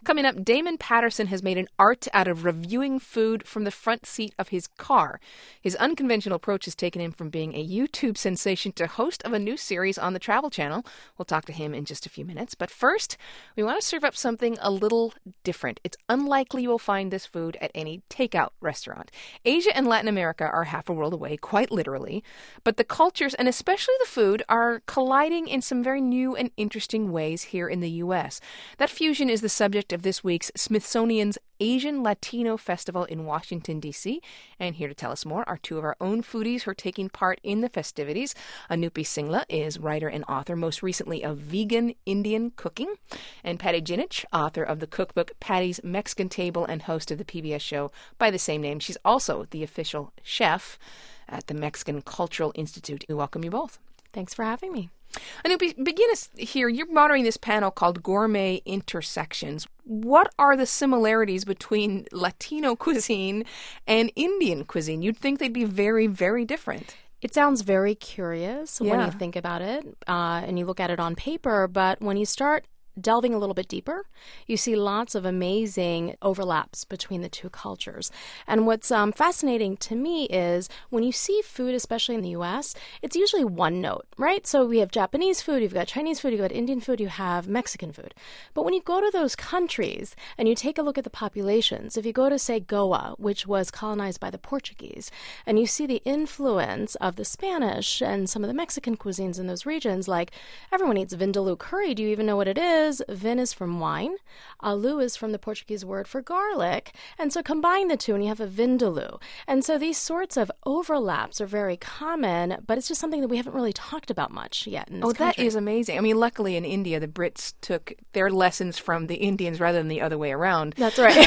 Coming up, Damon Patterson has made an art out of reviewing food from the front seat of his car. His unconventional approach has taken him from being a YouTube sensation to host of a new series on the Travel Channel. We'll talk to him in just a few minutes. But first, we want to serve up something a little different. It's unlikely you will find this food at any takeout restaurant. Asia and Latin America are half a world away, quite literally. But the cultures, and especially the food, are colliding in some very new and interesting ways here in the U.S. That fusion is the subject of this week's Smithsonian's Asian Latino Festival in Washington, D.C. And here to tell us more are two of our own foodies who are taking part in the festivities. Anupi Singla is writer and author, most recently of Vegan Indian Cooking. And Patty Jinich, author of the cookbook Patty's Mexican Table and host of the PBS show by the same name. She's also the official chef at the Mexican Cultural Institute. We welcome you both. Thanks for having me. Anupi, begin us here. You're moderating this panel called Gourmet Intersections. What are the similarities between Latino cuisine and Indian cuisine? You'd think they'd be very, very different. It sounds very curious when you think about it and you look at it on paper, but when you start delving a little bit deeper, you see lots of amazing overlaps between the two cultures. And what's fascinating to me is when you see food, especially in the U.S., it's usually one note, right? So we have Japanese food, you've got Chinese food, you've got Indian food, you have Mexican food. But when you go to those countries and you take a look at the populations, if you go to, say, Goa, which was colonized by the Portuguese, and you see the influence of the Spanish and some of the Mexican cuisines in those regions, like everyone eats vindaloo curry. Do you even know what it is? Vin is from wine. Alu is from the Portuguese word for garlic. And so combine the two and you have a vindaloo. And so these sorts of overlaps are very common, but it's just something that we haven't really talked about much yet in this country. That is amazing. I mean, luckily in India, the Brits took their lessons from the Indians rather than the other way around. That's right.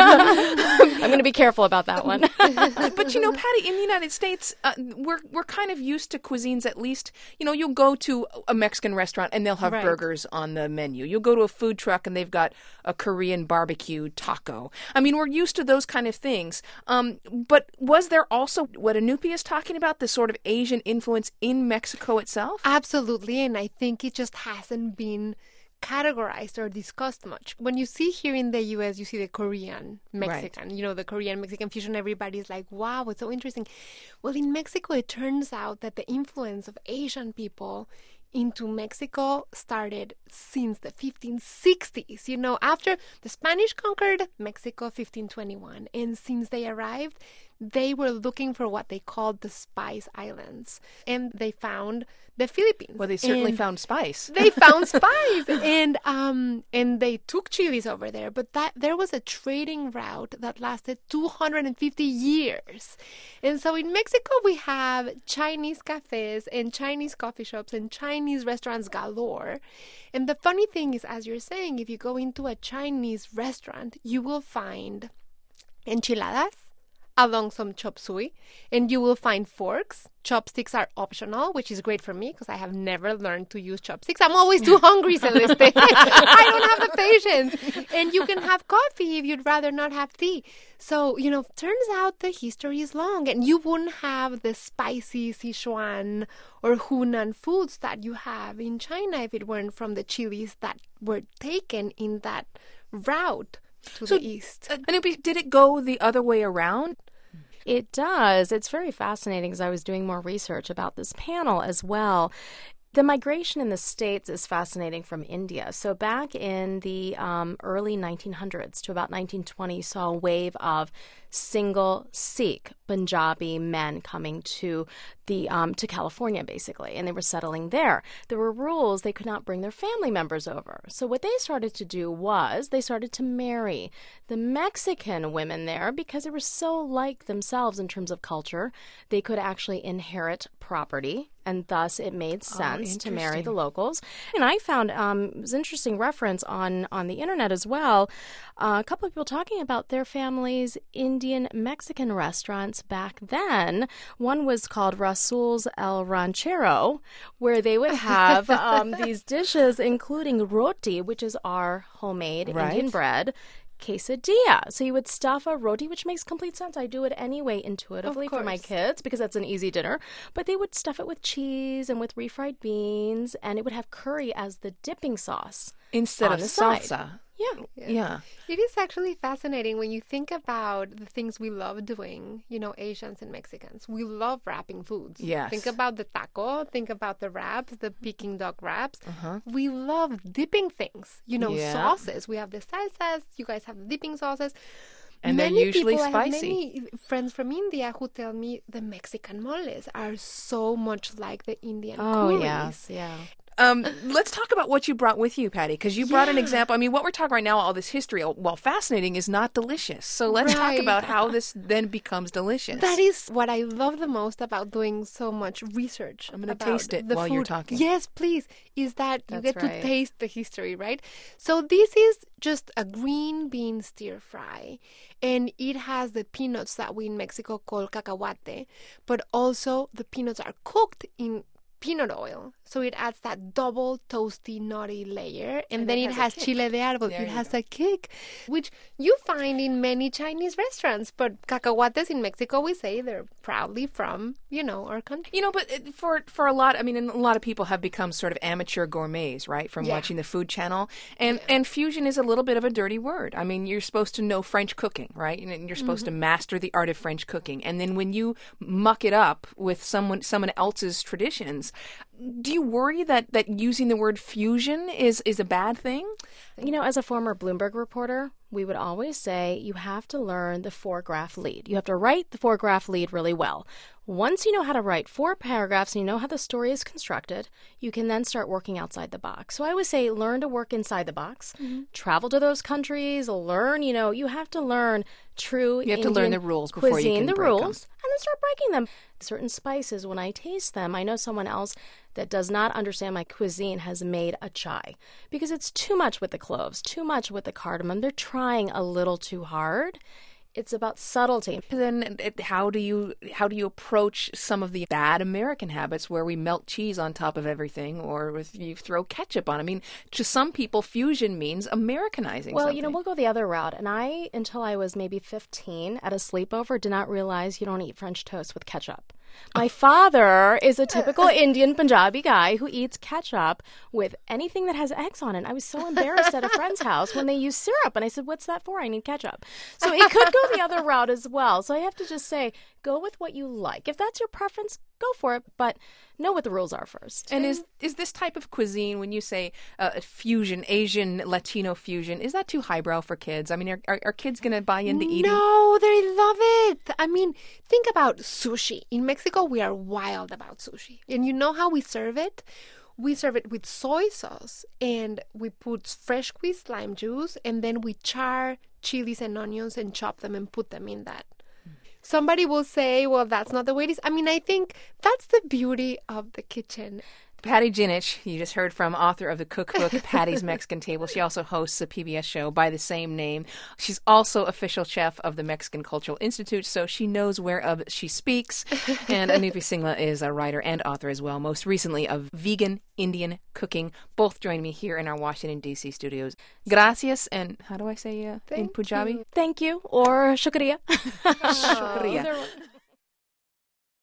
I'm going to be careful about that one. But, you know, Patty, in the United States, we're kind of used to cuisines at least. You know, you'll go to a Mexican restaurant and they'll have burgers on the menu. You'll go to a food truck and they've got a Korean barbecue taco. I mean, we're used to those kind of things. But was there also what Anupi is talking about, the sort of Asian influence in Mexico itself? Absolutely, and I think it just hasn't been categorized or discussed much. When you see here in the U.S., you see the Korean Mexican, you know, the Korean Mexican fusion. Everybody's like, wow, it's so interesting. Well, in Mexico, it turns out that the influence of Asian people into Mexico started since the 1560s. You know, after the Spanish conquered Mexico 1521, and since they arrived, they were looking for what they called the Spice Islands, and they found the Philippines. Well, they certainly found spice. They found spice, and they took chilies over there. But that there was a trading route that lasted 250 years, and so in Mexico we have Chinese cafes and Chinese coffee shops and Chinese restaurants galore. And the funny thing is, as you're saying, if you go into a Chinese restaurant, you will find enchiladas along some chop suey, and you will find forks. Chopsticks are optional, which is great for me because I have never learned to use chopsticks. I'm always too hungry, Celeste. I don't have the patience. And you can have coffee if you'd rather not have tea. So, you know, turns out the history is long, and you wouldn't have the spicy Sichuan or Hunan foods that you have in China if it weren't from the chilies that were taken in that route to the east. Anupi, did it go the other way around? It does. It's very fascinating because I was doing more research about this panel as well. The migration in the States is fascinating from India. So back in the early 1900s to about 1920, saw a wave of single Sikh Punjabi men coming to California, basically, and they were settling there. There were rules; they could not bring their family members over. So what they started to do was they started to marry the Mexican women there because they were so like themselves in terms of culture. They could actually inherit property, and thus it made sense to marry the locals. And I found it was an interesting reference on the internet as well. A couple of people talking about their families' Indian Mexican restaurants back then. One was called Rasul's El Ranchero, where they would have these dishes, including roti, which is our homemade Indian bread, quesadilla. So you would stuff a roti, which makes complete sense. I do it anyway intuitively for my kids because that's an easy dinner. But they would stuff it with cheese and with refried beans, and it would have curry as the dipping sauce instead of salsa. salsa. Yeah. It is actually fascinating when you think about the things we love doing, Asians and Mexicans. We love wrapping foods. Yes. Think about the taco, think about the wraps, the Peking duck wraps. Uh-huh. We love dipping things, Yeah. sauces. We have the salsas, you guys have the dipping sauces. And they're Many usually people, I have spicy. many friends from India who tell me the Mexican moles are so much like the Indian curries. yeah. Let's talk about what you brought with you, Patty, because you brought an Yeah. example. I mean, what we're talking right now, all this history, while fascinating, is not delicious. So let's talk Right. about how this then becomes delicious. That is what I love the most about doing so much research. I'm gonna about taste it the while you're food. talking. Yes, please. Is that you That's get to right. taste the history, right? So this is just a green bean stir fry, and it has the peanuts that we in Mexico call cacahuate, but also the peanuts are cooked in peanut oil, so it adds that double toasty nutty layer, and then it it has a has kick. chile de árbol. There It you has go. a kick, which you find in many Chinese restaurants, but cacahuates in Mexico, we say they're proudly from our country. But for a lot, I mean, and a lot of people have become sort of amateur gourmets, right, from Yeah. watching the Food Channel. And fusion is a little bit of a dirty word. I mean, you're supposed to know French cooking, right? And you're supposed to master the art of French cooking. And then when you muck it up with someone else's traditions, do you worry that using the word fusion is a bad thing? As a former Bloomberg reporter, we would always say you have to learn the 4-graph lead. You have to write the 4-graph lead really well. Once you know how to write 4 paragraphs and you know how the story is constructed, you can then start working outside the box. So I would say learn to work inside the box, travel to those countries, learn, you have to learn true You have to learn Indian the rules before you cuisine, can the break 'em. rules, and then start breaking them. Certain spices, when I taste them, I know someone else that does not understand my cuisine has made a chai because it's too much with the cloves, too much with the cardamom. They're trying a little too hard. It's about subtlety. Then how do you approach some of the bad American habits where we melt cheese on top of everything, or if you throw ketchup on? I mean, to some people, fusion means Americanizing Well, something. we'll go the other route. And until I was maybe 15 at a sleepover, did not realize you don't eat French toast with ketchup. My father is a typical Indian Punjabi guy who eats ketchup with anything that has eggs on it. I was so embarrassed at a friend's house when they used syrup. And I said, "What's that for? I need ketchup." So it could go the other route as well. So I have to just say, go with what you like. If that's your preference, go for it. But know what the rules are first. And is this type of cuisine, when you say fusion, Asian, Latino fusion, is that too highbrow for kids? I mean, are kids going to buy into eating? No, they love it. I mean, think about sushi. In Mexico, we are wild about sushi. And you know how we serve it? We serve it with soy sauce, and we put fresh squeezed lime juice, and then we char chilies and onions and chop them and put them in that. Somebody will say, well, that's not the way it is. I mean, I think that's the beauty of the kitchen. Patty Jinich, you just heard from, author of the cookbook Patty's Mexican Table. She also hosts a PBS show by the same name. She's also official chef of the Mexican Cultural Institute, so she knows whereof she speaks. And Anupi Singla is a writer and author as well, most recently of Vegan Indian Cooking. Both join me here in our Washington, D.C. studios. Gracias, and how do I say in Thank Punjabi? you. Thank you, or shukriya. Shukriya. Either one.